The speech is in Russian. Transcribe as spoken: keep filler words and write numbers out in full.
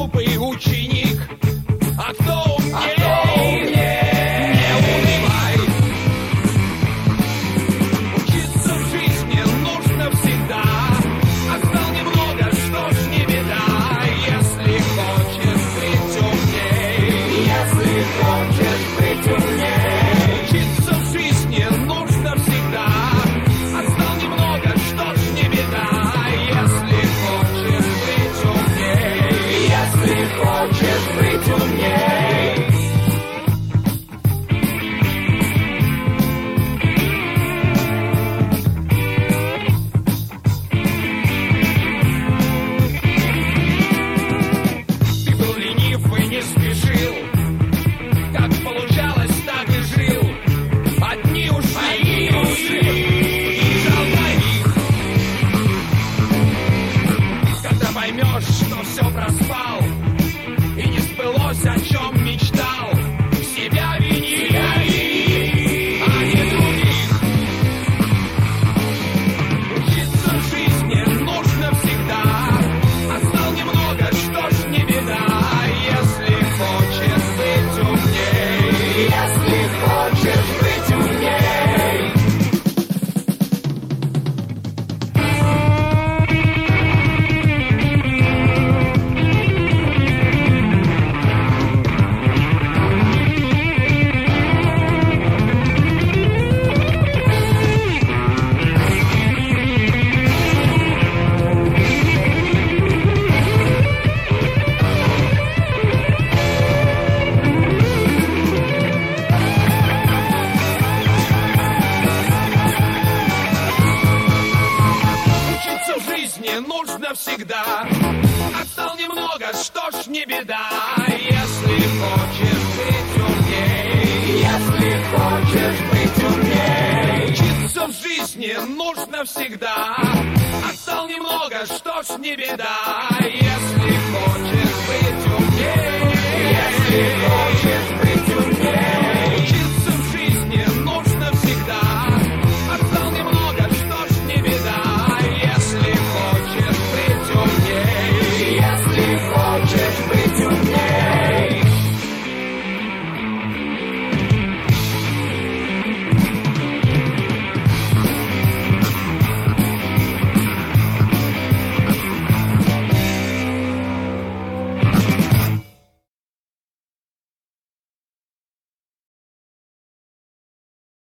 глупый ученик. А кто умней? А кто умней? Не унывай. Учиться в жизни нужно всегда. Остал немного, что ж не беда. Если хочешь быть умней, Если хочешь быть умней, учиться в жизни нужно всегда. Остал немного, что ж не беда. Если хочешь быть умней, если хочешь быть умней. Ты был ленив и не спешил. Как получалось, так и жил. Одни ушли, Одни ушли, и жалко их. Когда поймешь, что все проспал, и не сбылось, о чем мечтал, себя вини, а не других. Учиться в жизни нужно всегда. Остал немного, что ж не беда. Если хочешь быть умней, Если хочешь быть умней. учиться в жизни нужно всегда. Остал немного, что ж не беда. Если хочешь быть умней, Если хочешь быть умней. учиться в жизни нужно всегда. Остал немного, что ж не беда. Если хочешь быть умней, Если хочешь